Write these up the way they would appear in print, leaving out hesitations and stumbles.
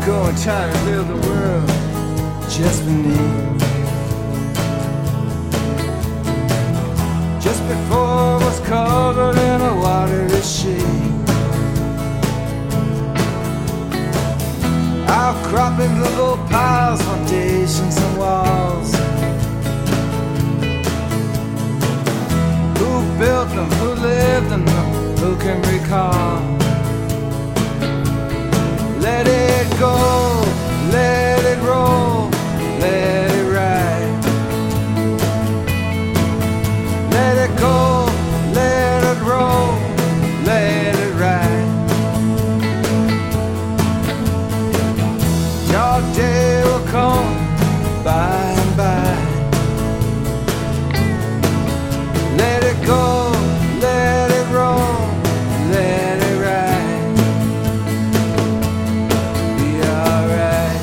go and try to live the world just beneath. Just before it was covered in a watery sheet, outcropping little piles, foundations and walls. Who built them, who lived in them, who can recall? Let it go, let it roll, let it ride. Let it go, let it roll, let it ride. Your day will come by and by. Let it go, let it roll, let it ride. Be alright.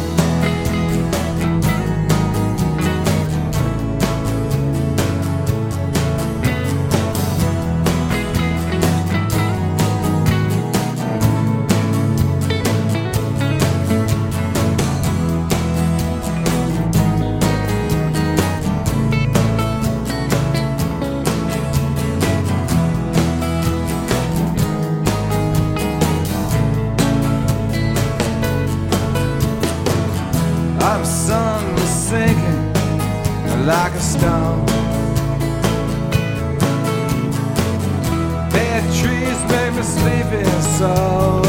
Our sun was sinking like a stone. Bad trees made me sleepy, so